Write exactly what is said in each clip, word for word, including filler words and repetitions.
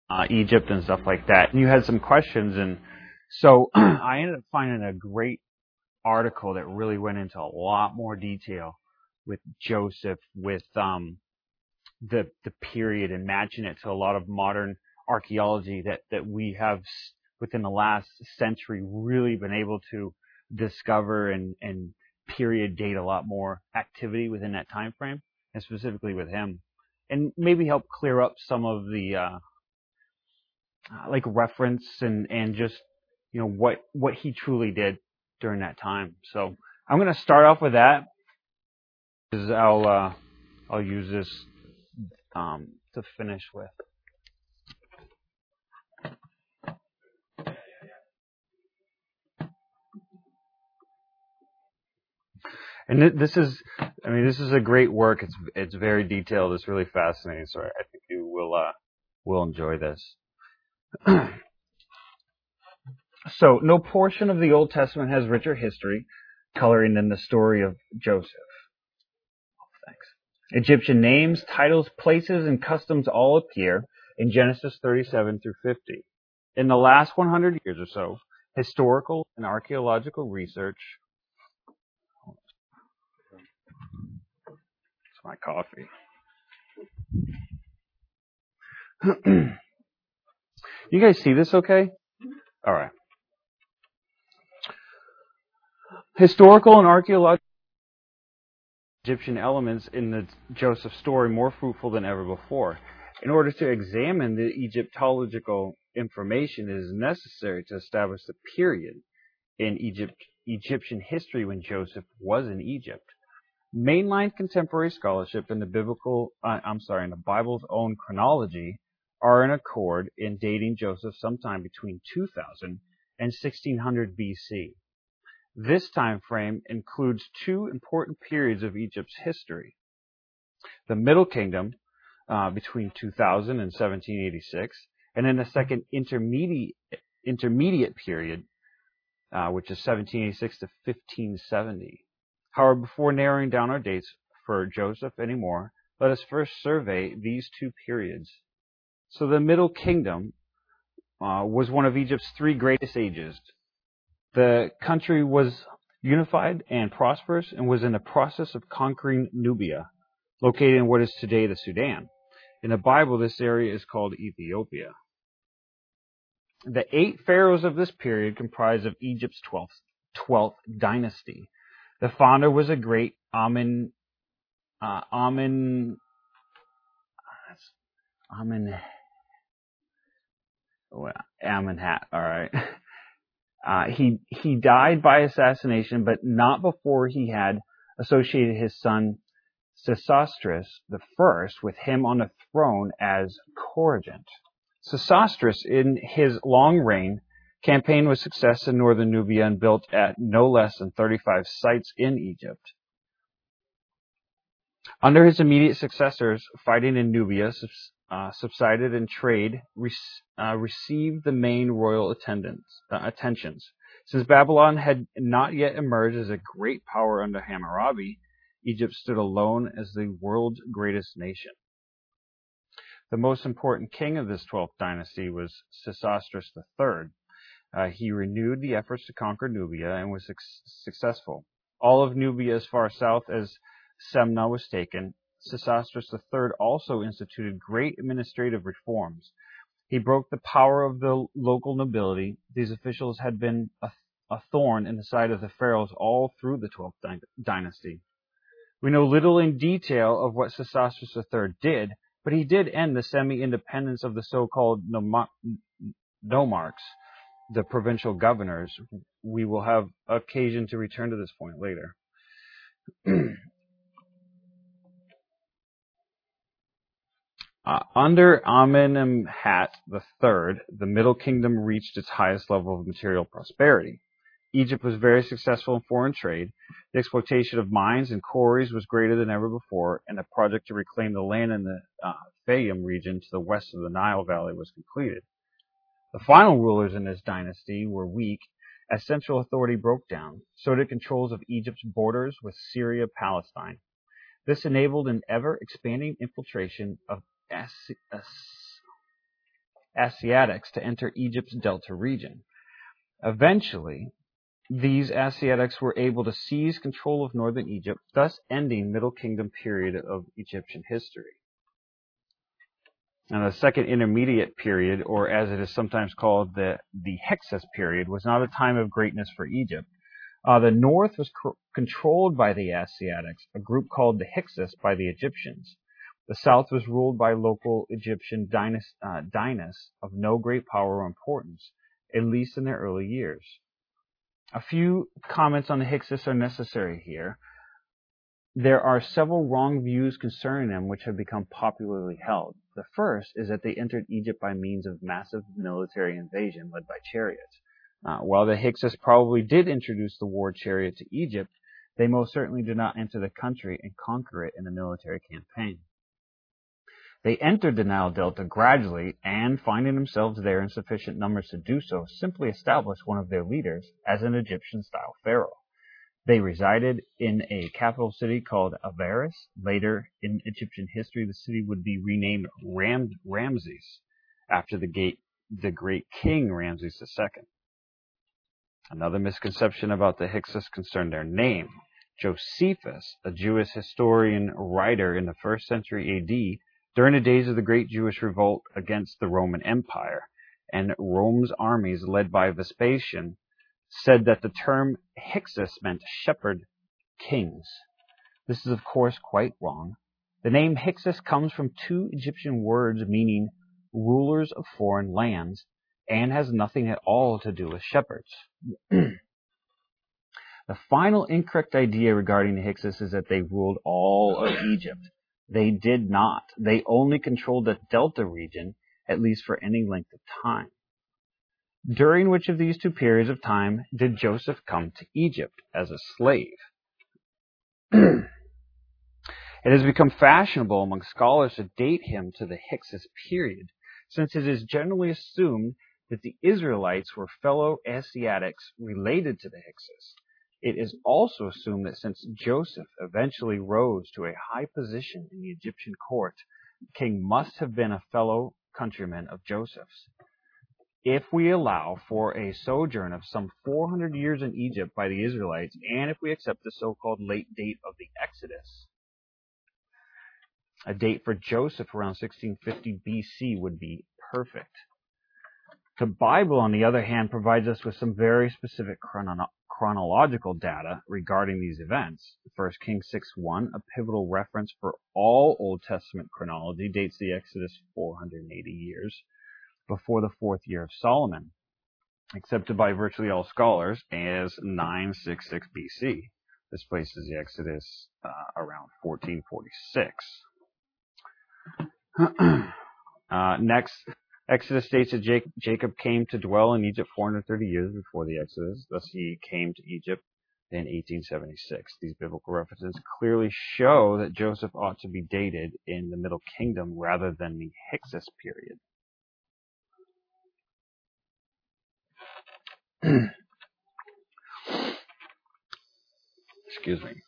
uh, Egypt and stuff like that. And you had some questions, and so I ended up finding a great article that really went into a lot more detail with Joseph, with um, the the period, and matching it to a lot of modern archaeology that that we have within the last century really been able to discover and and period date a lot more activity within that time frame, and specifically with him, and maybe help clear up some of the uh, like reference and and just you know what what he truly did during that time. So I'm going to start off with that. I'll uh, I'll use this um, to finish with. And th- this is, I mean, this is a great work. It's it's very detailed. It's really fascinating. So I think you will uh, will enjoy this. So no portion of the Old Testament has richer history coloring than the story of Joseph. Thanks. Egyptian names, titles, places, and customs all appear in Genesis thirty-seven through fifty. In the last one hundred years or so, historical and archaeological research. It's my coffee. You guys see this okay? All right. Historical and archaeological Egyptian elements in the Joseph story more fruitful than ever before. In order to examine the Egyptological information, it is necessary to establish the period in Egypt, Egyptian history when Joseph was in Egypt. Mainline contemporary scholarship and the biblical, uh, I'm sorry, and the Bible's own chronology are in accord in dating Joseph sometime between two thousand and sixteen hundred B C. This time frame includes two important periods of Egypt's history. The Middle Kingdom, uh, between two thousand and seventeen eighty-six, and then the second intermediate, intermediate period, uh, which is seventeen eighty-six to fifteen seventy. However, before narrowing down our dates for Joseph anymore, let us first survey these two periods. So the Middle Kingdom uh, was one of Egypt's three greatest ages. The country was unified and prosperous and was in the process of conquering Nubia, located in what is today the Sudan. In the Bible, this area is called Ethiopia. The eight pharaohs of this period comprise of Egypt's twelfth, twelfth dynasty. The founder was a great Amen, uh, Amen, Amen, well, Amenhat, all right. Uh, he he died by assassination, but not before he had associated his son Sesostris the First with him on the throne as co-regent. Sesostris, in his long reign, campaigned with success in northern Nubia and built at no less than thirty-five sites in Egypt. Under his immediate successors, fighting in Nubia subs, uh, subsided and trade re- uh, received the main royal attendance, uh, attentions. Since Babylon had not yet emerged as a great power under Hammurabi, Egypt stood alone as the world's greatest nation. The most important king of this twelfth dynasty was Sesostris the Third. Uh, he renewed the efforts to conquer Nubia and was su- successful. All of Nubia as far south as Semna was taken. Sesostris the Third also instituted great administrative reforms. He broke the power of the local nobility. These officials had been a, a thorn in the side of the pharaohs all through the twelfth dy- dynasty. We know little in detail of what Sesostris the Third did, but he did end the semi-independence of the so-called noma- nomarchs, the provincial governors. We will have occasion to return to this point later. Uh, under Amenemhat the Third, the Middle Kingdom reached its highest level of material prosperity. Egypt was very successful in foreign trade. The exploitation of mines and quarries was greater than ever before, and the project to reclaim the land in the uh, Fayum region to the west of the Nile Valley was completed. The final rulers in this dynasty were weak as central authority broke down. So did controls of Egypt's borders with Syria-Palestine. This enabled an ever-expanding infiltration of As- As- Asiatics to enter Egypt's delta region. Eventually, these Asiatics were able to seize control of northern Egypt, thus ending Middle Kingdom period of Egyptian history. And the second intermediate period, or as it is sometimes called, the, the Hyksos period, was not a time of greatness for Egypt. Uh, the north was co- controlled by the Asiatics, a group called the Hyksos by the Egyptians. The south was ruled by local Egyptian dynast, uh, dynasts of no great power or importance, at least in their early years. A few comments on the Hyksos are necessary here. There are several wrong views concerning them which have become popularly held. The first is that they entered Egypt by means of massive military invasion led by chariots. Uh, while the Hyksos probably did introduce the war chariot to Egypt, they most certainly did not enter the country and conquer it in a military campaign. They entered the Nile Delta gradually and, finding themselves there in sufficient numbers to do so, simply established one of their leaders as an Egyptian-style pharaoh. They resided in a capital city called Avaris. Later in Egyptian history, the city would be renamed Ram- Ramses after the, gate, the great king Ramses the Second. Another misconception about the Hyksos concerned their name. Josephus, a Jewish historian writer in the first century A D, during the days of the Great Jewish Revolt against the Roman Empire, and Rome's armies led by Vespasian, said that the term Hyksos meant shepherd kings. This is of course quite wrong. The name Hyksos comes from two Egyptian words meaning rulers of foreign lands, and has nothing at all to do with shepherds. The final incorrect idea regarding the Hyksos is that they ruled all of Egypt. They did not. They only controlled the delta region, at least for any length of time. During which of these two periods of time did Joseph come to Egypt as a slave? It has become fashionable among scholars to date him to the Hyksos period, since it is generally assumed that the Israelites were fellow Asiatics related to the Hyksos. It is also assumed that since Joseph eventually rose to a high position in the Egyptian court, the king must have been a fellow countryman of Joseph's. If we allow for a sojourn of some four hundred years in Egypt by the Israelites, and if we accept the so-called late date of the Exodus, a date for Joseph around sixteen fifty B C would be perfect. The Bible, on the other hand, provides us with some very specific chrono- chronological data regarding these events. First Kings six one, a pivotal reference for all Old Testament chronology, dates the Exodus four hundred eighty years before the fourth year of Solomon, accepted by virtually all scholars as nine sixty-six B C. This places the Exodus uh, around fourteen forty-six. uh, next, Exodus states that Jacob came to dwell in Egypt four hundred thirty years before the Exodus. Thus, he came to Egypt in eighteen seventy-six. These biblical references clearly show that Joseph ought to be dated in the Middle Kingdom rather than the Hyksos period. Excuse me.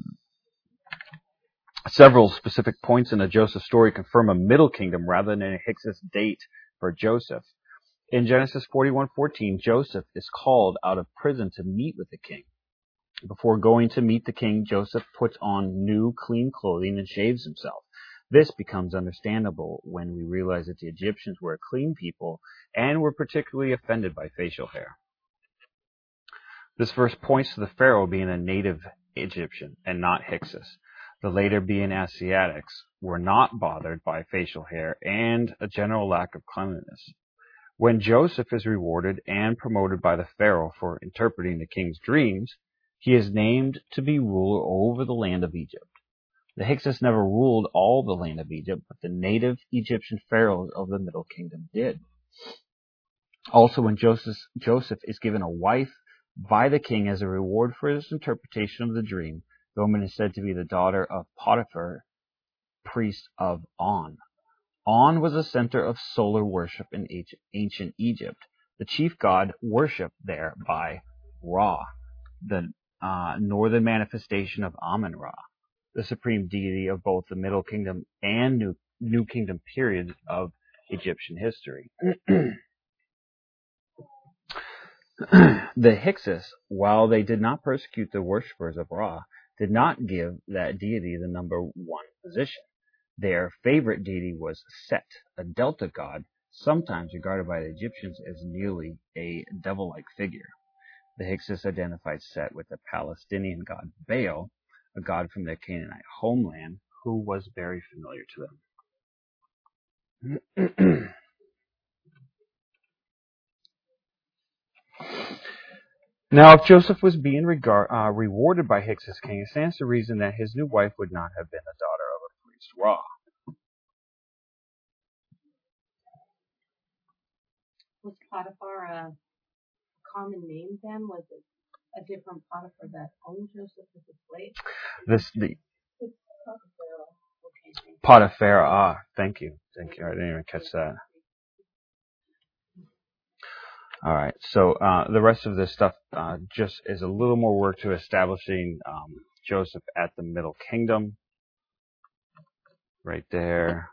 Several specific points in the Joseph story confirm a Middle Kingdom rather than a Hyksos date for Joseph. In Genesis forty-one fourteen, Joseph is called out of prison to meet with the king. Before going to meet the king, Joseph puts on new, clean clothing and shaves himself. This becomes understandable when we realize that the Egyptians were a clean people and were particularly offended by facial hair. This verse points to the Pharaoh being a native Egyptian and not Hyksos. The later being Asiatics were not bothered by facial hair and a general lack of cleanliness. When Joseph is rewarded and promoted by the Pharaoh for interpreting the king's dreams, he is named to be ruler over the land of Egypt. The Hyksos never ruled all the land of Egypt, but the native Egyptian pharaohs of the Middle Kingdom did. Also, when Joseph, Joseph is given a wife by the king as a reward for his interpretation of the dream, the woman is said to be the daughter of Potiphar, priest of On. On was a center of solar worship in ancient Egypt. The chief god worshipped there by Ra, the uh, northern manifestation of Amun-Ra, the supreme deity of both the Middle Kingdom and New, New Kingdom periods of Egyptian history. The Hyksos, while they did not persecute the worshippers of Ra, did not give that deity the number one position. Their favorite deity was Set, a Delta god, sometimes regarded by the Egyptians as nearly a devil-like figure. The Hyksos identified Set with the Palestinian god Baal, a god from their Canaanite homeland, who was very familiar to them. Now, if Joseph was being regard, uh, rewarded by Hyksos king, it stands to reason that his new wife would not have been the daughter of a priest Ra. Was Potiphar a common name then? Was it a different Potiphar that owned Joseph as a slave? This the It's Potiphar. Okay. Potiphar. Ah, thank you, thank you. I didn't even catch that. All right, so uh, the rest of this stuff uh, just is a little more work to establishing um, Joseph at the Middle Kingdom. Right there.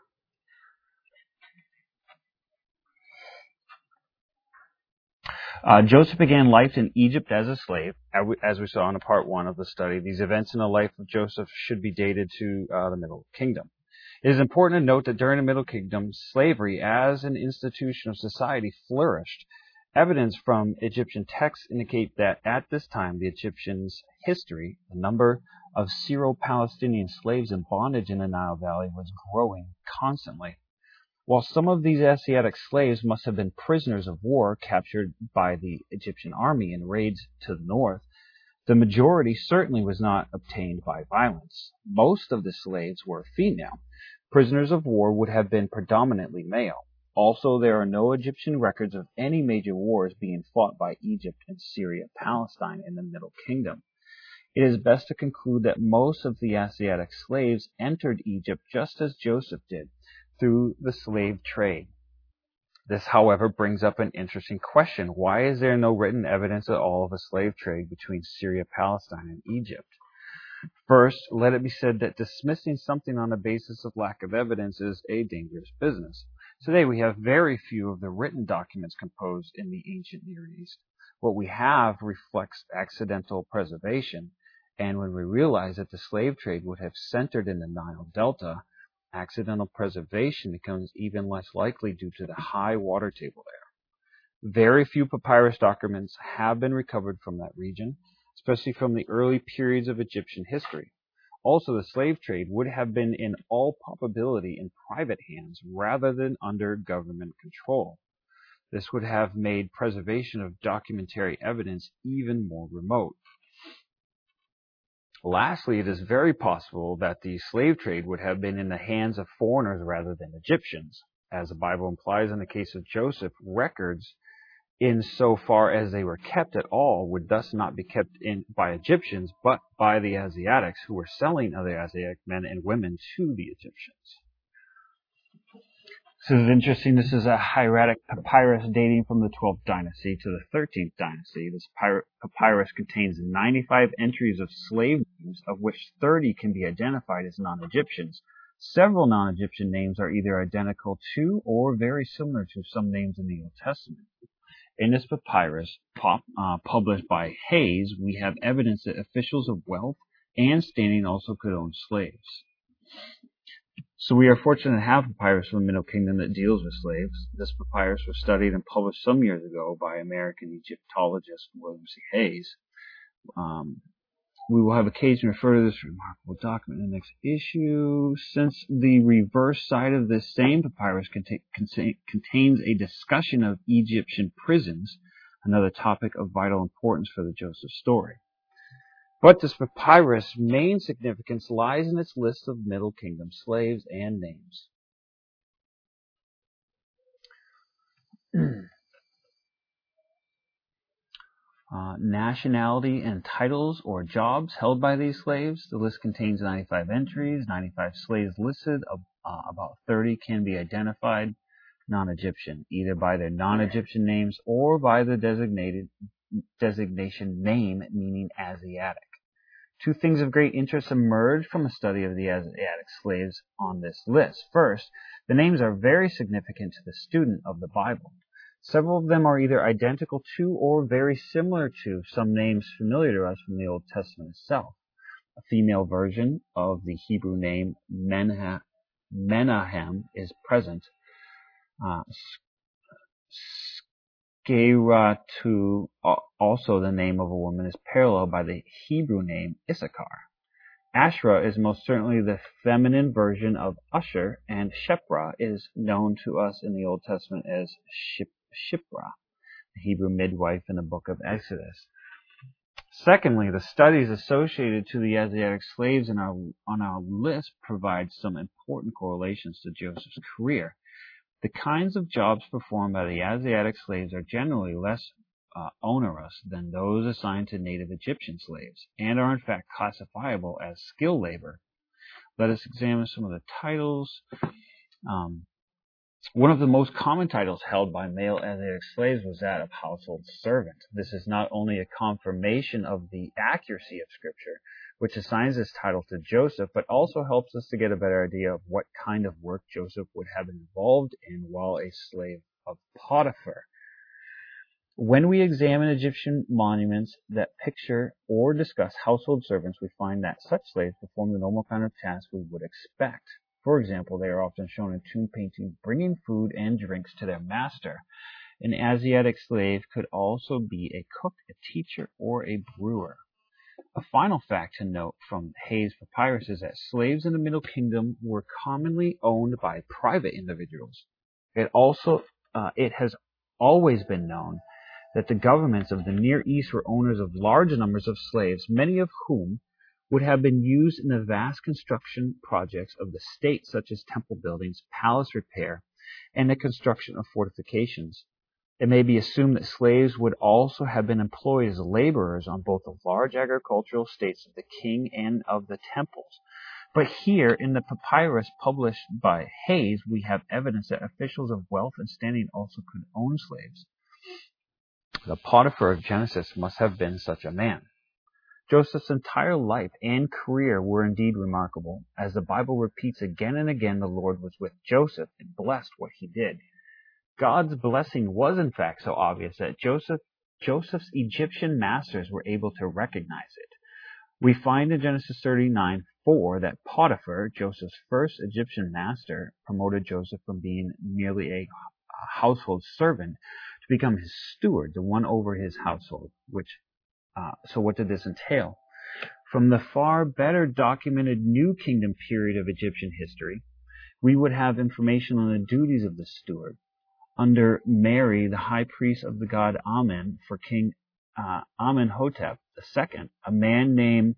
Uh, Joseph began life in Egypt as a slave, as we saw in part one of the study. These events in the life of Joseph should be dated to uh, the Middle Kingdom. It is important to note that during the Middle Kingdom, slavery as an institution of society flourished. Evidence from Egyptian texts indicate that at this time, the Egyptians' history, the number of Syro-Palestinian slaves in bondage in the Nile Valley was growing constantly. While some of these Asiatic slaves must have been prisoners of war captured by the Egyptian army in raids to the north, the majority certainly was not obtained by violence. Most of the slaves were female. Prisoners of war would have been predominantly male. Also, there are no Egyptian records of any major wars being fought by Egypt and Syria-Palestine in the Middle Kingdom. It is best to conclude that most of the Asiatic slaves entered Egypt just as Joseph did, through the slave trade. This, however, brings up an interesting question. Why is there no written evidence at all of a slave trade between Syria, Palestine, and Egypt? First, let it be said that dismissing something on the basis of lack of evidence is a dangerous business. Today we have very few of the written documents composed in the ancient Near East. What we have reflects accidental preservation, and when we realize that the slave trade would have centered in the Nile Delta, accidental preservation becomes even less likely due to the high water table there. Very few papyrus documents have been recovered from that region, especially from the early periods of Egyptian history. Also, the slave trade would have been in all probability in private hands rather than under government control. This would have made preservation of documentary evidence even more remote. Lastly, it is very possible that the slave trade would have been in the hands of foreigners rather than Egyptians. As the Bible implies in the case of Joseph, records, in so far as they were kept at all, would thus not be kept in by Egyptians, but by the Asiatics, who were selling other Asiatic men and women to the Egyptians. This is interesting. This is a hieratic papyrus dating from the twelfth dynasty to the thirteenth dynasty. This papyrus contains ninety-five entries of slave names, of which thirty can be identified as non-Egyptians. Several non-Egyptian names are either identical to or very similar to some names in the Old Testament. In this papyrus, pop, uh, published by Hayes, we have evidence that officials of wealth and standing also could own slaves. So we are fortunate to have papyrus from the Middle Kingdom that deals with slaves. This papyrus was studied and published some years ago by American Egyptologist William C. Hayes. Um, we will have occasion to refer to this remarkable document in the next issue, since the reverse side of this same papyrus contain, contain, contains a discussion of Egyptian prisons, another topic of vital importance for the Joseph story. But this papyrus' main significance lies in its list of Middle Kingdom slaves and names. Uh, nationality and titles or jobs held by these slaves. The list contains ninety-five entries, ninety-five slaves listed, uh, about thirty can be identified non-Egyptian, either by their non-Egyptian names or by the designated designation name meaning Asiatic. Two things of great interest emerged from a study of the Asiatic slaves on this list. First, The names are very significant to the student of the Bible. Several of them are either identical to or very similar to some names familiar to us from the Old Testament itself. A female version of the Hebrew name Menah- Menahem is present. Uh, Skeratu, also the name of a woman, is paralleled by the Hebrew name Issachar. Asherah is most certainly the feminine version of Usher, and Shiphrah is known to us in the Old Testament as Ship, Shiphrah, the Hebrew midwife in the book of Exodus. Secondly, the studies associated to the Asiatic slaves in our, on our list provide some important correlations to Joseph's career. The kinds of jobs performed by the Asiatic slaves are generally less uh, onerous than those assigned to native Egyptian slaves, and are in fact classifiable as skilled labor. Let us examine some of the titles. Um, one of the most common titles held by male Asiatic slaves was that of household servant. This is not only a confirmation of the accuracy of Scripture, which assigns this title to Joseph, but also helps us to get a better idea of what kind of work Joseph would have been involved in while a slave of Potiphar. When we examine Egyptian monuments that picture or discuss household servants, we find that such slaves perform the normal kind of tasks we would expect. For example, they are often shown in tomb paintings bringing food and drinks to their master. An Asiatic slave could also be a cook, a teacher, or a brewer. A final fact to note from Hayes Papyrus is that slaves in the Middle Kingdom were commonly owned by private individuals. It also, uh, it has always been known that the governments of the Near East were owners of large numbers of slaves, many of whom would have been used in the vast construction projects of the state, such as temple buildings, palace repair, and the construction of fortifications. It may be assumed that slaves would also have been employed as laborers on both the large agricultural estates of the king and of the temples. But here, in the papyrus published by Hayes, we have evidence that officials of wealth and standing also could own slaves. The Potiphar of Genesis must have been such a man. Joseph's entire life and career were indeed remarkable. As the Bible repeats again and again, the Lord was with Joseph and blessed what he did. God's blessing was in fact so obvious that Joseph, Joseph's Egyptian masters were able to recognize it. We find in Genesis thirty-nine four that Potiphar, Joseph's first Egyptian master, promoted Joseph from being merely a household servant to become his steward, the one over his household. Which, uh, so what did this entail? From the far better documented New Kingdom period of Egyptian history, we would have information on the duties of the steward. Under Mary, the high priest of the god Amen, for King uh, Amenhotep the second, a man named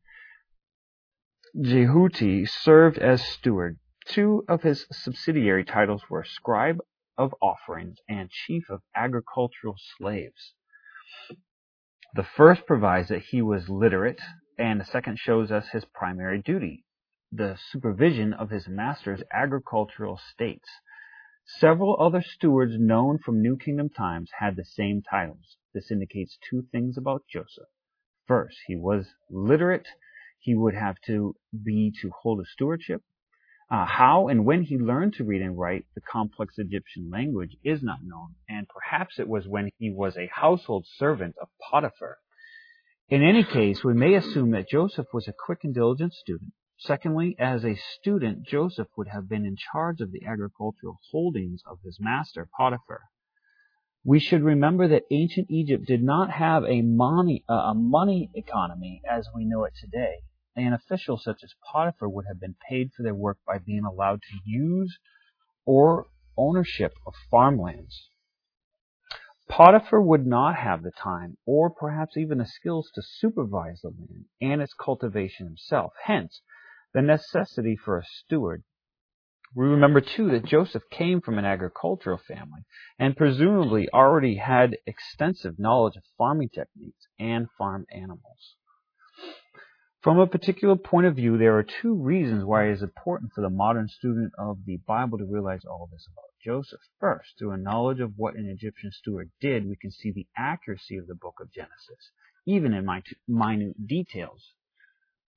Jehuti served as steward. Two of his subsidiary titles were scribe of offerings and chief of agricultural slaves. The first provides that he was literate, and the second shows us his primary duty, the supervision of his master's agricultural estates. Several other stewards known from New Kingdom times had the same titles. This indicates two things about Joseph. First, he was literate. He would have to be to hold a stewardship. Uh, how and when he learned to read and write the complex Egyptian language is not known, and perhaps it was when he was a household servant of Potiphar. In any case, we may assume that Joseph was a quick and diligent student. Secondly, as a student, Joseph would have been in charge of the agricultural holdings of his master, Potiphar. We should remember that ancient Egypt did not have a money, uh, a money economy as we know it today. An official such as Potiphar would have been paid for their work by being allowed to use or ownership of farmlands. Potiphar would not have the time or perhaps even the skills to supervise the land and its cultivation himself. Hence, the necessity for a steward. We remember, too, that Joseph came from an agricultural family and presumably already had extensive knowledge of farming techniques and farm animals. From a particular point of view, there are two reasons why it is important for the modern student of the Bible to realize all this about Joseph. First, through a knowledge of what an Egyptian steward did, we can see the accuracy of the book of Genesis, even in minute details.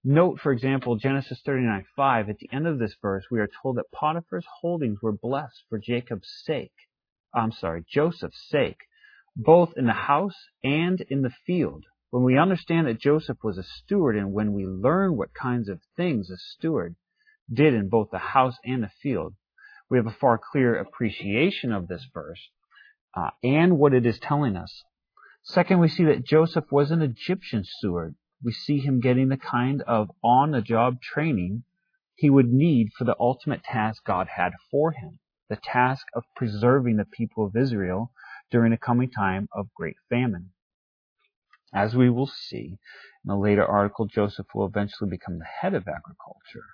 Note, for example, Genesis thirty-nine five. At the end of this verse, we are told that Potiphar's holdings were blessed for Jacob's sake. I'm sorry, Joseph's sake, both in the house and in the field. When we understand that Joseph was a steward, and when we learn what kinds of things a steward did in both the house and the field, we have a far clearer appreciation of this verse uh, and what it is telling us. Second, we see that Joseph was an Egyptian steward. We see him getting the kind of on-the-job training he would need for the ultimate task God had for him, the task of preserving the people of Israel during a coming time of great famine. As we will see in a later article, Joseph will eventually become the head of agriculture.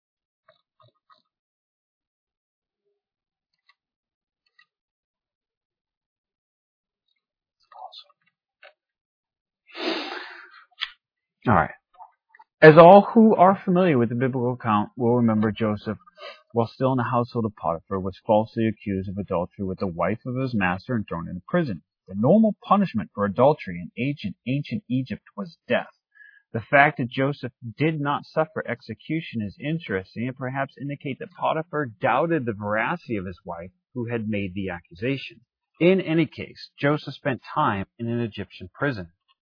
All right. As all who are familiar with the biblical account will remember, Joseph, while still in the household of Potiphar, was falsely accused of adultery with the wife of his master and thrown into prison. The normal punishment for adultery in ancient, ancient Egypt was death. The fact that Joseph did not suffer execution is interesting and perhaps indicate that Potiphar doubted the veracity of his wife who had made the accusation. In any case, Joseph spent time in an Egyptian prison.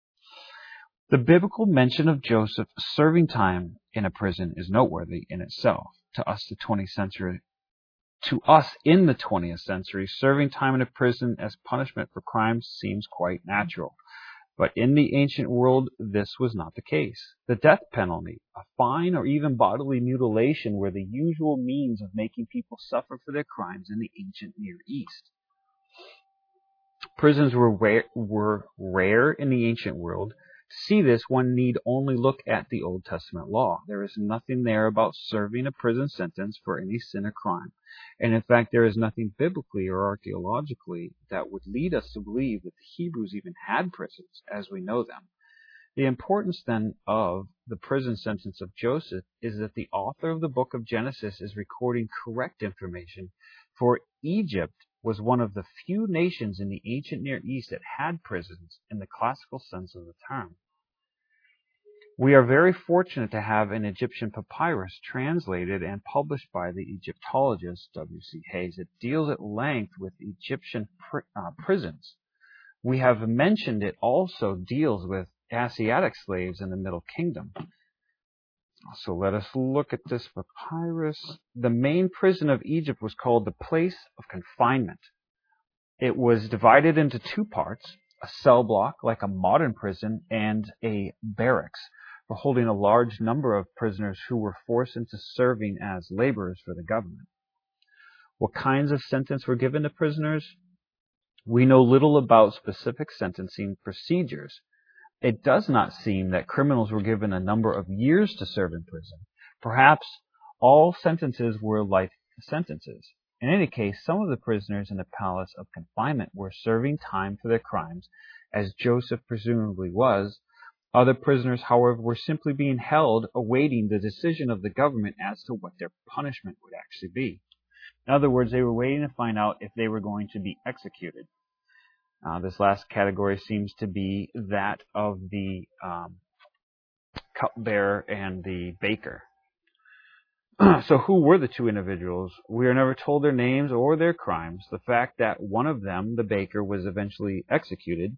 The biblical mention of Joseph serving time in a prison is noteworthy in itself. To us, the twentieth century, to us in the twentieth century, serving time in a prison as punishment for crimes seems quite natural. But in the ancient world, this was not the case. The death penalty, a fine, or even bodily mutilation were the usual means of making people suffer for their crimes in the ancient Near East. Prisons were rare, were rare in the ancient world. To see this, one need only look at the Old Testament law. There is nothing there about serving a prison sentence for any sin or crime. And in fact, there is nothing biblically or archaeologically that would lead us to believe that the Hebrews even had prisons as we know them. The importance then of the prison sentence of Joseph is that the author of the book of Genesis is recording correct information, for Egypt was one of the few nations in the ancient Near East that had prisons in the classical sense of the term. We are very fortunate to have an Egyptian papyrus translated and published by the Egyptologist W C Hayes. It deals at length with Egyptian pr- uh, prisons. We have mentioned it also deals with Asiatic slaves in the Middle Kingdom. So let us look at this papyrus. The main prison of Egypt was called the place of confinement. It was divided into two parts, a cell block like a modern prison and a barracks for holding a large number of prisoners who were forced into serving as laborers for the government. What kinds of sentence were given to prisoners? We know little about specific sentencing procedures. It does not seem that criminals were given a number of years to serve in prison. Perhaps all sentences were life sentences. In any case, some of the prisoners in the palace of confinement were serving time for their crimes, as Joseph presumably was. Other prisoners, however, were simply being held, awaiting the decision of the government as to what their punishment would actually be. In other words, they were waiting to find out if they were going to be executed. Uh, this last category seems to be that of the um, cupbearer and the baker. So who were the two individuals? We are never told their names or their crimes. The fact that one of them, the baker, was eventually executed,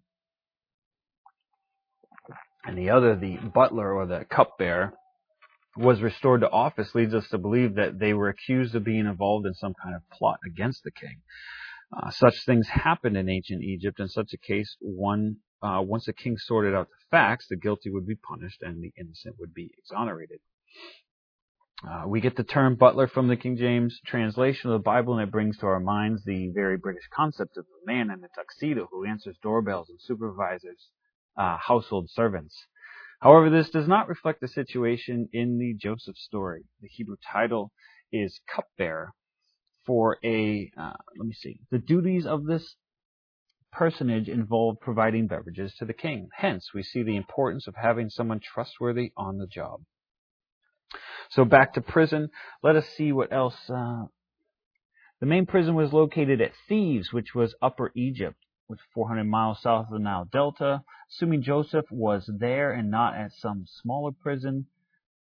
and the other, the butler or the cupbearer, was restored to office leads us to believe that they were accused of being involved in some kind of plot against the king. Uh, such things happened in ancient Egypt. In such a case, one uh, once the king sorted out the facts, the guilty would be punished and the innocent would be exonerated. Uh, we get the term butler from the King James translation of the Bible, and it brings to our minds the very British concept of a man in a tuxedo who answers doorbells and supervises uh, household servants. However, this does not reflect the situation in the Joseph story. The Hebrew title is cupbearer. For a, uh, let me see, the duties of this personage involved providing beverages to the king. Hence, we see the importance of having someone trustworthy on the job. So back to prison. Let us see what else. Uh, the main prison was located at Thebes, which was Upper Egypt, which is four hundred miles south of the Nile Delta. Assuming Joseph was there and not at some smaller prison,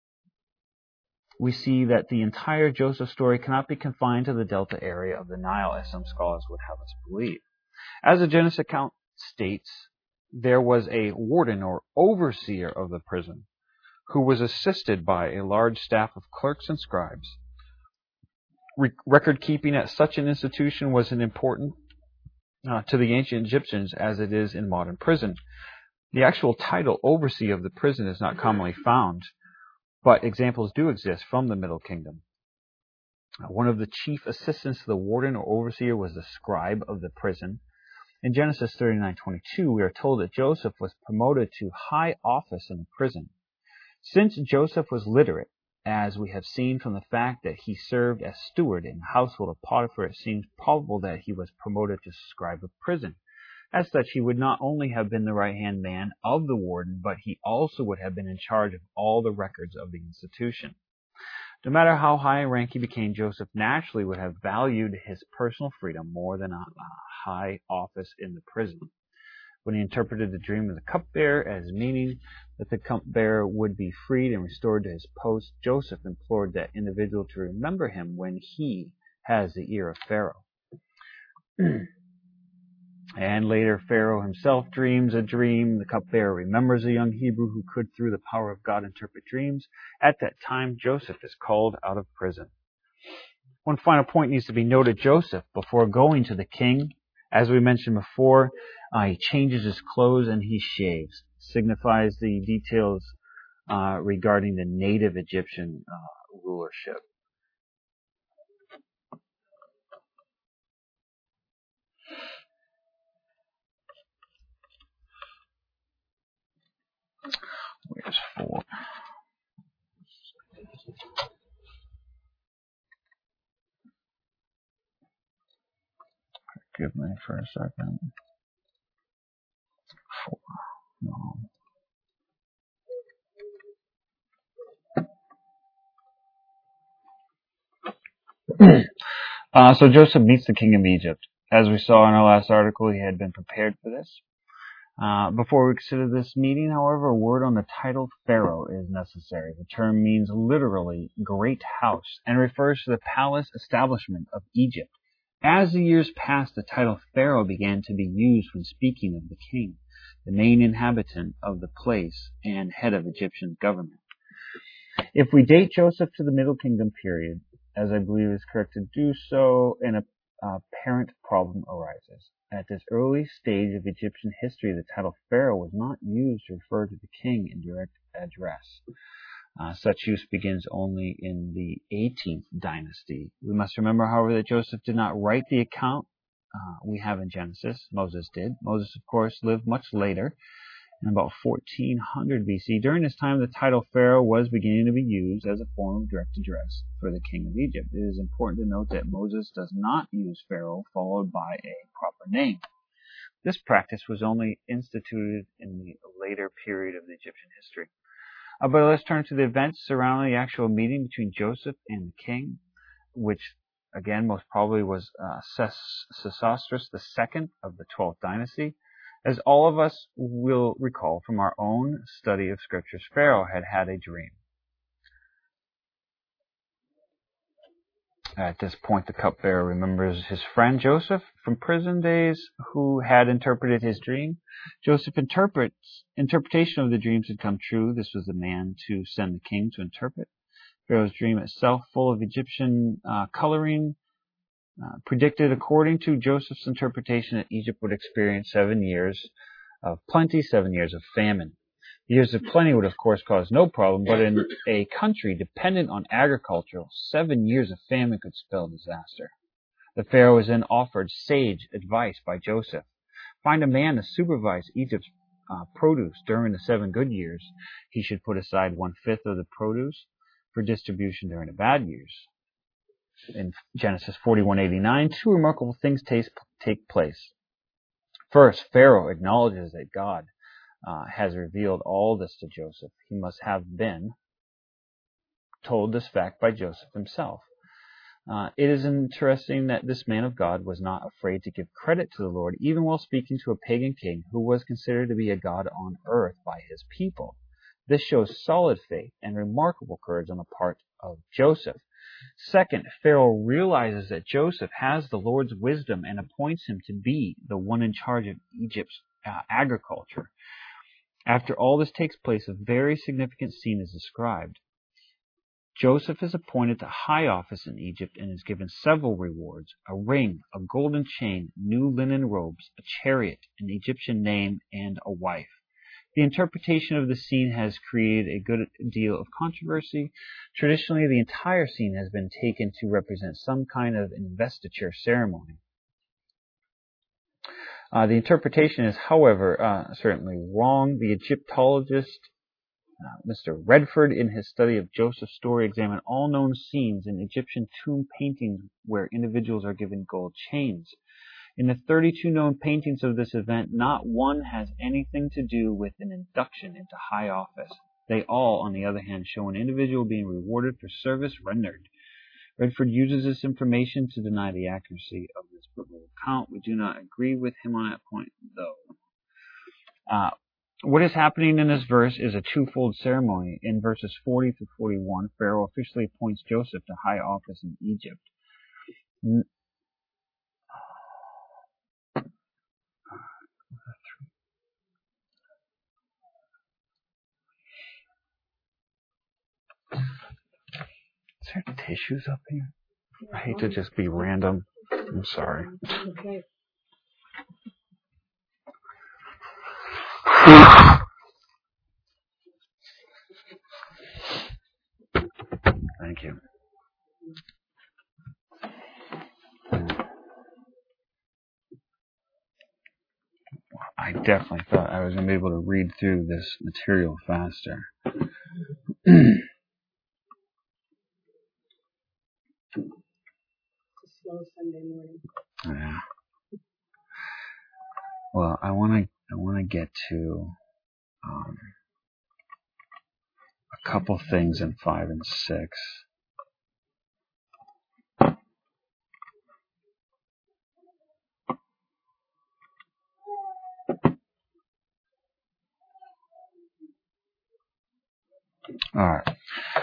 we see that the entire Joseph story cannot be confined to the delta area of the Nile, as some scholars would have us believe. As the Genesis account states, there was a warden or overseer of the prison who was assisted by a large staff of clerks and scribes. Re- record keeping at such an institution was an important uh, to the ancient Egyptians as it is in modern prison. The actual title, overseer of the prison, is not commonly found, but examples do exist from the Middle Kingdom. One of the chief assistants to the warden or overseer was the scribe of the prison. In Genesis thirty-nine twenty-two, we are told that Joseph was promoted to high office in the prison. Since Joseph was literate, as we have seen from the fact that he served as steward in the household of Potiphar, it seems probable that he was promoted to scribe of prison. As such, he would not only have been the right-hand man of the warden, but he also would have been in charge of all the records of the institution. No matter how high in rank he became, Joseph naturally would have valued his personal freedom more than a, a high office in the prison. When he interpreted the dream of the cupbearer as meaning that the cupbearer would be freed and restored to his post, Joseph implored that individual to remember him when he has the ear of Pharaoh. And later, Pharaoh himself dreams a dream. The cupbearer remembers a young Hebrew who could, through the power of God, interpret dreams. At that time, Joseph is called out of prison. One final point needs to be noted. Joseph, before going to the king, as we mentioned before, uh, he changes his clothes and he shaves. Signifies the details uh, regarding the native Egyptian uh, rulership. Where's four? Forgive me for a second. Four. No. uh, so Joseph meets the king of Egypt. As we saw in our last article, he had been prepared for this. Uh, before we consider this meeting, however, a word on the title Pharaoh is necessary. The term means literally great house and refers to the palace establishment of Egypt. As the years passed, the title Pharaoh began to be used when speaking of the king, the main inhabitant of the place and head of Egyptian government. If we date Joseph to the Middle Kingdom period, as I believe is correct to do so, an apparent problem arises. At this early stage of Egyptian history, the title Pharaoh was not used to refer to the king in direct address. Uh, such use begins only in the eighteenth dynasty. We must remember, however, that Joseph did not write the account uh, we have in Genesis. Moses did. Moses, of course, lived much later, in about fourteen hundred B C. During this time, the title Pharaoh was beginning to be used as a form of direct address for the king of Egypt. It is important to note that Moses does not use Pharaoh followed by a proper name. This practice was only instituted in the later period of the Egyptian history. Uh, but let's turn to the events surrounding the actual meeting between Joseph and the king, which, again, most probably was uh, Sesostris the second of the twelfth dynasty. As all of us will recall from our own study of scriptures, Pharaoh had had a dream. At this point, the cupbearer remembers his friend Joseph from prison days who had interpreted his dream. Joseph's interprets, interpretation of the dreams had come true. This was the man to send the king to interpret. Pharaoh's dream itself, full of Egyptian uh, coloring, uh, predicted, according to Joseph's interpretation, that Egypt would experience seven years of plenty, seven years of famine. Years of plenty would, of course, cause no problem, but in a country dependent on agriculture, seven years of famine could spell disaster. The Pharaoh was then offered sage advice by Joseph. Find a man to supervise Egypt's uh, produce during the seven good years. He should put aside one-fifth of the produce for distribution during the bad years. In Genesis forty-one eighty-nine, two remarkable things take, take place. First, Pharaoh acknowledges that God Uh, has revealed all this to Joseph. He must have been told this fact by Joseph himself. Uh, it is interesting that this man of God was not afraid to give credit to the Lord, even while speaking to a pagan king who was considered to be a god on earth by his people. This shows solid faith and remarkable courage on the part of Joseph. Second, Pharaoh realizes that Joseph has the Lord's wisdom and appoints him to be the one in charge of Egypt's uh, agriculture. After all this takes place, a very significant scene is described. Joseph is appointed to high office in Egypt and is given several rewards: a ring, a golden chain, new linen robes, a chariot, an Egyptian name, and a wife. The interpretation of the scene has created a good deal of controversy. Traditionally, the entire scene has been taken to represent some kind of investiture ceremony. Uh, the interpretation is, however, uh, certainly wrong. The Egyptologist Uh, Mister Redford, in his study of Joseph's story, examined all known scenes in Egyptian tomb paintings where individuals are given gold chains. In the thirty-two known paintings of this event, not one has anything to do with an induction into high office. They all, on the other hand, show an individual being rewarded for service rendered. Redford uses this information to deny the accuracy of this biblical account. We do not agree with him on that point, though. Uh, What is happening in this verse is a twofold ceremony. In verses forty through forty-one, Pharaoh officially appoints Joseph to high office in Egypt. Is there tissues up here? I hate to just be random. I'm sorry. Thank you. I definitely thought I was going to be able to read through this material faster. Slow Sunday morning. Yeah. Well, I want to I want to get to um, a couple things in five and six. All right.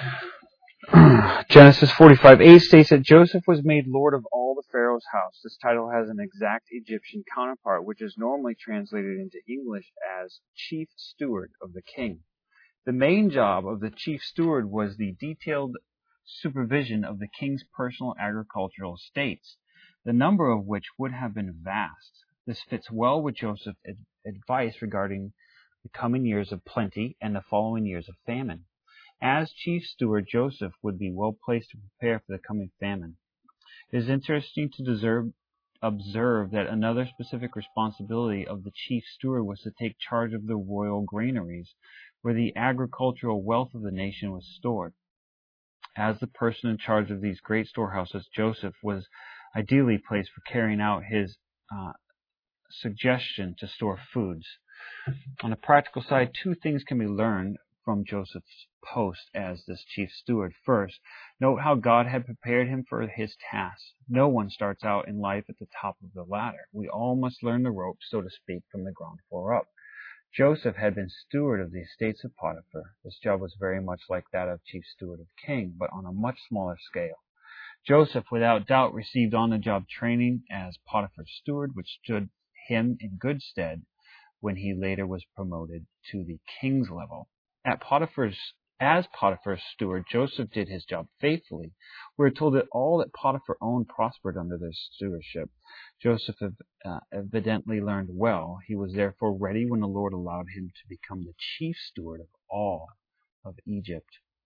Genesis forty-five eight states that Joseph was made Lord of all the Pharaoh's house. This title has an exact Egyptian counterpart, which is normally translated into English as Chief Steward of the King. The main job of the Chief Steward was the detailed supervision of the king's personal agricultural estates, the number of which would have been vast. This fits well with Joseph's ad- advice regarding the coming years of plenty and the following years of famine. As chief steward, Joseph would be well placed to prepare for the coming famine. It is interesting to deserve, observe that another specific responsibility of the chief steward was to take charge of the royal granaries, where the agricultural wealth of the nation was stored. As the person in charge of these great storehouses, Joseph was ideally placed for carrying out his uh, suggestion to store foods. On the practical side, two things can be learned from Joseph's post as this chief steward. First, note how God had prepared him for his task. No one starts out in life at the top of the ladder. We all must learn the ropes, so to speak, from the ground floor up. Joseph had been steward of the estates of Potiphar. This job was very much like that of chief steward of king, but on a much smaller scale. Joseph, without doubt, received on-the-job training as Potiphar's steward, which stood him in good stead when he later was promoted to the king's level. At Potiphar's, as Potiphar's steward, Joseph did his job faithfully. We are told that all that Potiphar owned prospered under their stewardship. Joseph uh, evidently learned well. He was therefore ready when the Lord allowed him to become the chief steward of all of Egypt.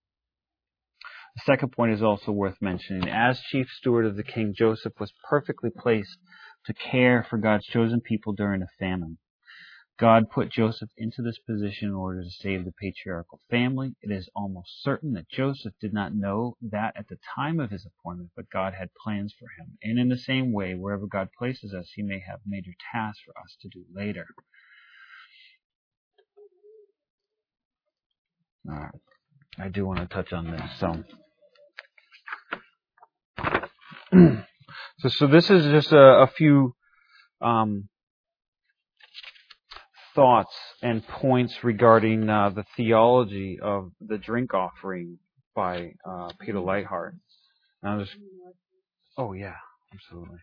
The second point is also worth mentioning. As chief steward of the king, Joseph was perfectly placed to care for God's chosen people during a famine. God put Joseph into this position in order to save the patriarchal family. It is almost certain that Joseph did not know that at the time of his appointment, but God had plans for him. And in the same way, wherever God places us, he may have major tasks for us to do later. All right. I do want to touch on this. So, so, so this is just a, a few um, thoughts and points regarding uh, the theology of the drink offering by uh, Peter Lightheart. Now just, oh yeah, absolutely.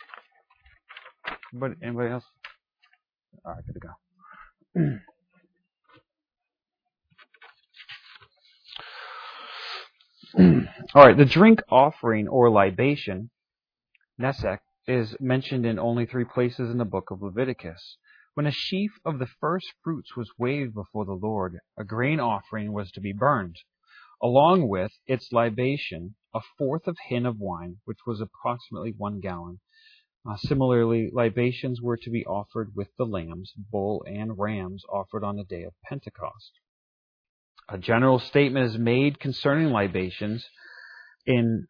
But anybody else? All right, good to go. All right, the drink offering or libation, nesek, is mentioned in only three places in the book of Leviticus. When a sheaf of the first fruits was waved before the Lord, a grain offering was to be burned, along with its libation, a fourth of hin of wine, which was approximately one gallon. Uh, similarly, libations were to be offered with the lambs, bull, and rams offered on the day of Pentecost. A general statement is made concerning libations in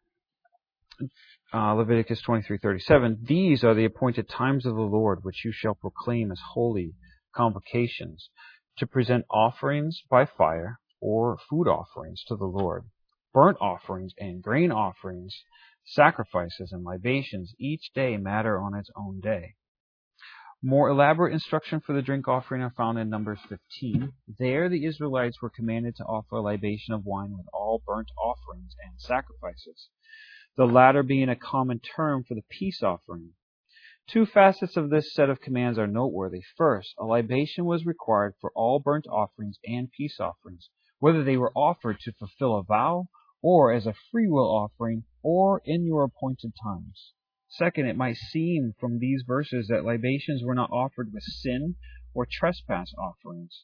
uh, Leviticus twenty-three thirty-seven. These are the appointed times of the Lord, which you shall proclaim as holy convocations, to present offerings by fire or food offerings to the Lord, burnt offerings and grain offerings, sacrifices and libations. Each day matter on its own day. More elaborate instruction for the drink offering are found in Numbers fifteen. There the Israelites were commanded to offer a libation of wine with all burnt offerings and sacrifices, the latter being a common term for the peace offering. Two facets of this set of commands are noteworthy. First, a libation was required for all burnt offerings and peace offerings, whether they were offered to fulfill a vow, or as a freewill offering, or in your appointed times. Second, it might seem from these verses that libations were not offered with sin or trespass offerings.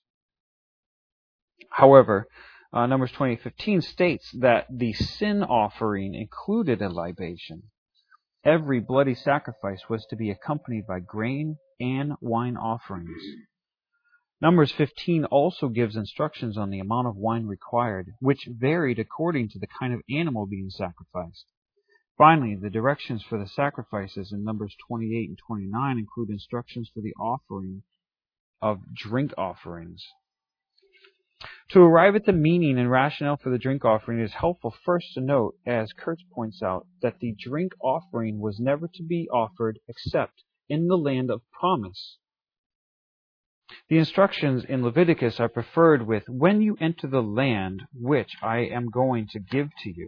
However, uh, Numbers twenty fifteen states that the sin offering included a libation. Every bloody sacrifice was to be accompanied by grain and wine offerings. Numbers fifteen also gives instructions on the amount of wine required, which varied according to the kind of animal being sacrificed. Finally, the directions for the sacrifices in Numbers twenty-eight and twenty-nine include instructions for the offering of drink offerings. To arrive at the meaning and rationale for the drink offering, it is helpful first to note, as Kurtz points out, that the drink offering was never to be offered except in the land of promise. The instructions in Leviticus are preferred with, when you enter the land which I am going to give to you,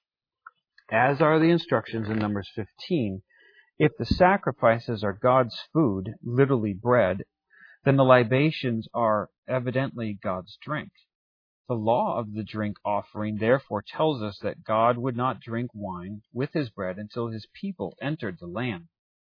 as are the instructions in Numbers fifteen. If the sacrifices are God's food, literally bread, then the libations are evidently God's drink. The law of the drink offering therefore tells us that God would not drink wine with his bread until his people entered the land.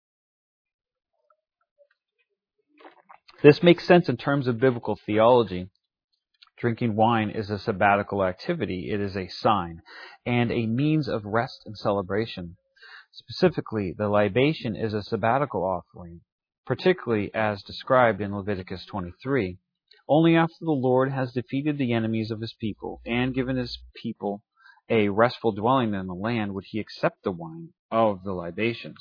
This makes sense in terms of biblical theology. Drinking wine is a sabbatical activity. It is a sign and a means of rest and celebration. Specifically, the libation is a sabbatical offering, particularly as described in Leviticus twenty-three. Only after the Lord has defeated the enemies of his people and given his people a restful dwelling in the land would he accept the wine of the libations.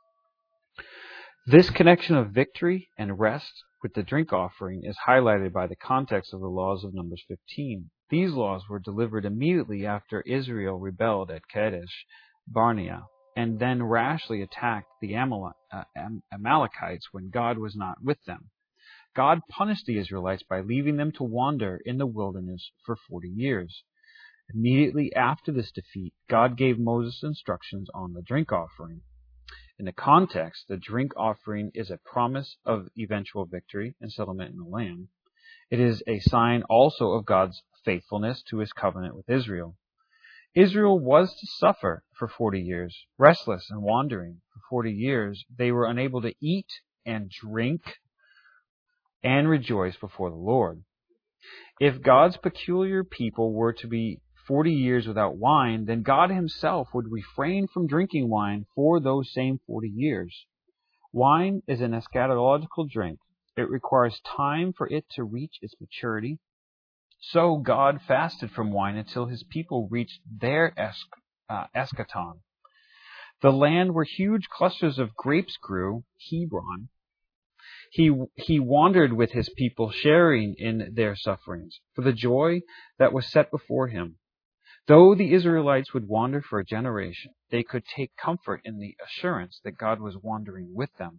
This connection of victory and rest with the drink offering is highlighted by the context of the laws of Numbers fifteen. These laws were delivered immediately after Israel rebelled at Kadesh Barnea and then rashly attacked the Amal- uh, Amalekites when God was not with them. God punished the Israelites by leaving them to wander in the wilderness for forty years. Immediately after this defeat, God gave Moses instructions on the drink offering. In the context, the drink offering is a promise of eventual victory and settlement in the land. It is a sign also of God's faithfulness to his covenant with Israel. Israel was to suffer for forty years, restless and wandering. For forty years, they were unable to eat and drink and rejoice before the Lord. If God's peculiar people were to be forty years without wine, then God himself would refrain from drinking wine for those same forty years. Wine is an eschatological drink. It requires time for it to reach its maturity. So God fasted from wine until his people reached their esch- uh, eschaton. The land where huge clusters of grapes grew, Hebron, He, he wandered with his people, sharing in their sufferings, for the joy that was set before him. Though the Israelites would wander for a generation, they could take comfort in the assurance that God was wandering with them.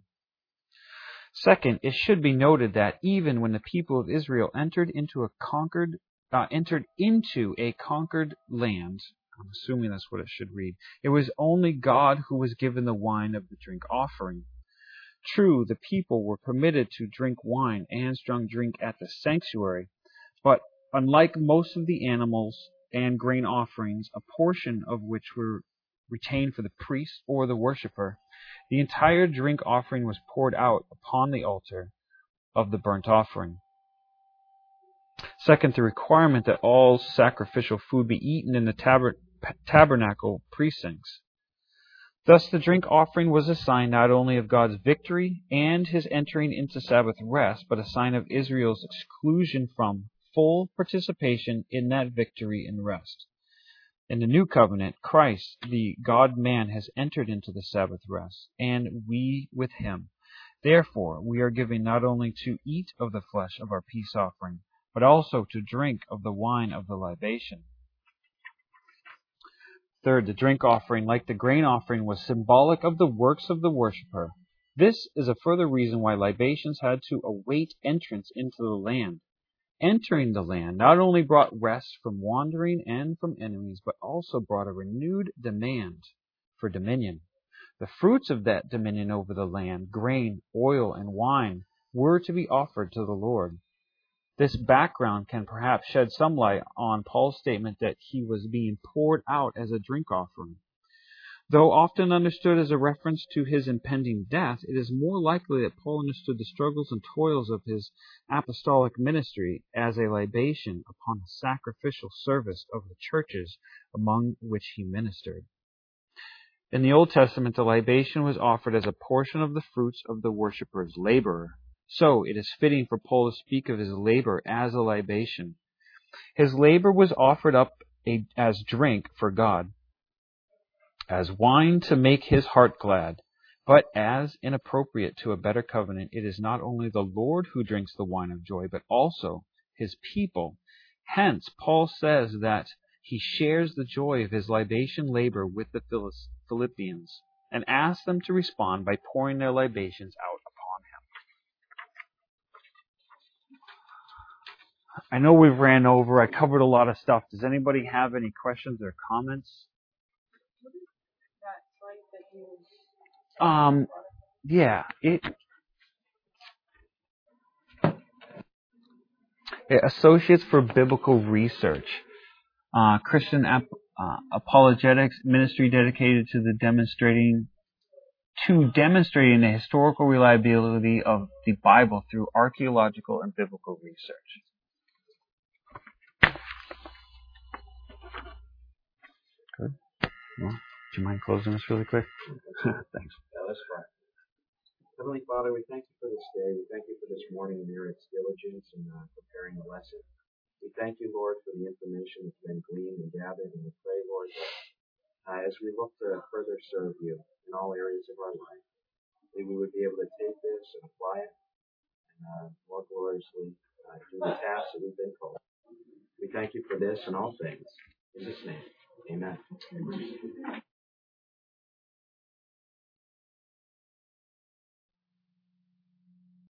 Second, it should be noted that even when the people of Israel entered into a conquered uh, entered into a conquered land. I'm assuming that's what it should read. It was only God who was given the wine of the drink offering. True, the people were permitted to drink wine and strong drink at the sanctuary, but unlike most of the animals and grain offerings, a portion of which were retained for the priest or the worshipper, the entire drink offering was poured out upon the altar of the burnt offering. Second, the requirement that all sacrificial food be eaten in the tab- tabernacle precincts. Thus the drink offering was a sign not only of God's victory and his entering into Sabbath rest, but a sign of Israel's exclusion from full participation in that victory and rest. In the new covenant, Christ, the God-man, has entered into the Sabbath rest, and we with him. Therefore, we are given not only to eat of the flesh of our peace offering, but also to drink of the wine of the libation. Third, the drink offering, like the grain offering, was symbolic of the works of the worshipper. This is a further reason why libations had to await entrance into the land. Entering the land not only brought rest from wandering and from enemies, but also brought a renewed demand for dominion. The fruits of that dominion over the land, grain, oil, and wine, were to be offered to the Lord. This background can perhaps shed some light on Paul's statement that he was being poured out as a drink offering. Though often understood as a reference to his impending death, it is more likely that Paul understood the struggles and toils of his apostolic ministry as a libation upon the sacrificial service of the churches among which he ministered. In the Old Testament, the libation was offered as a portion of the fruits of the worshipper's labor. So it is fitting for Paul to speak of his labor as a libation. His labor was offered up a, as drink for God, as wine to make his heart glad. But as inappropriate to a better covenant, it is not only the Lord who drinks the wine of joy, but also his people. Hence, Paul says that he shares the joy of his libation labor with the Philippians, and asks them to respond by pouring their libations out upon him. I know we've ran over. I covered a lot of stuff. Does anybody have any questions or comments? Um, yeah, it, it Associates for Biblical Research, uh, Christian ap- uh, apologetics ministry dedicated to the demonstrating to demonstrating the historical reliability of the Bible through archaeological and biblical research. Good. Well, do you mind closing this really quick? Thanks. Yeah, let's pray. Heavenly Father, we thank you for this day. We thank you for this morning and Eric's diligence in uh, preparing the lesson. We thank you, Lord, for the information that's been gleaned and gathered. And we pray, Lord, that uh, as we look to further serve you in all areas of our life, that we would be able to take this and apply it and uh, more gloriously uh, do the tasks that we've been called. We thank you for this and all things. In Jesus' name, amen.